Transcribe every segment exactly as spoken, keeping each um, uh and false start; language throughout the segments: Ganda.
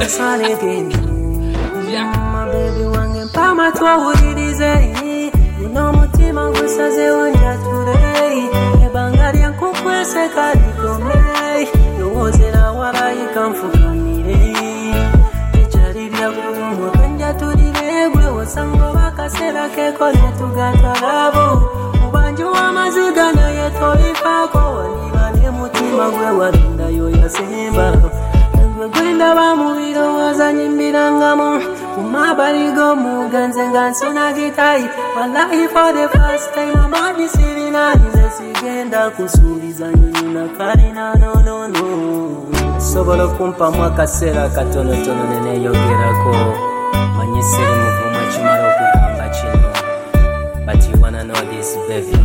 salege my baby wange mpama twawulirize guno mutima gusaze onjatule ebanga lyankukwese kaligome lowozera walayika nfukamire ekyali byakulumwa kanjatulire gwe osango bakasera keko netugatalabo mubanju w'amaziga naye tolifaako waliba ne mutima gwe walindayo yasimba gwenda bamubirowooza nyimbirangamu kumabaligo muganze nga nsona gitayi wallahi for the first time amani sirina nze sigenda kusuuliza nyonyina kalina nonono sobola okumpamu akaseera katonotono neneeyogerako manyi siri muvumu kimala okugamba kino but you wanna know this baby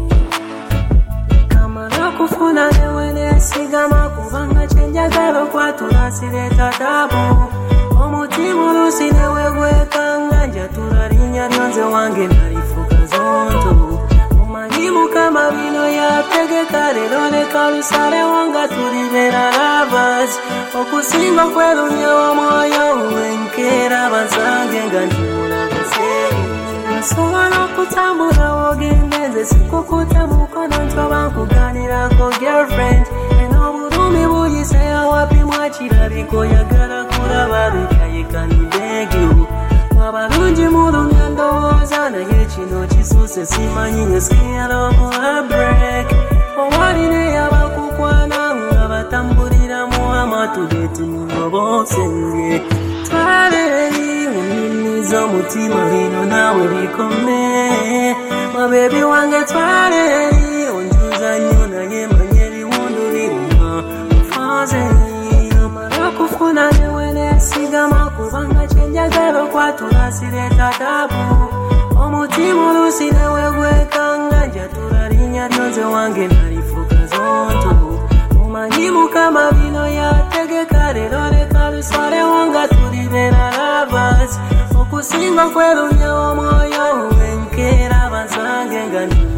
kamala kufuna newe nesigama kubanga kyenjagala okwatula sireeta tabu omutima oluusi newe gwekanga njatula linnya lyonze wange nalifuka zonto omanyi mukama bino yategeka leero leka lusalewo nga tulibeera lovers okusinga okwerumya omwoyo wenkeera bansange nga ndimulabase nsobola okutambula wogendenze sikukuta mukono ntoba nkuganirako girlfriend eno obulumi buyise awapimwa kirabiko yagala kulaba lekayekanibegyo abalungi mulumya ndowooza naye kino kisuuse simanyi nge scared of a break owalire yabakukwana nga batambulira mu amatuleti mulobosenge twaleeri unyumiza omutima bino naawe bikome mabebi wange twaleeri onjuza nnyo naye manye ebiwundu biruma faze amala kufuna newe nesigama kubanga kyenjagala okwatula sireeta tabu omutima oluusi newe gwekanga njatula linnya lyonze wange nalifuka zonto omanyi mukama bino yategeka leero leka lusalewo nga tulibeera lovers okusinga okwerumya omwoyo wenkeera bansange nga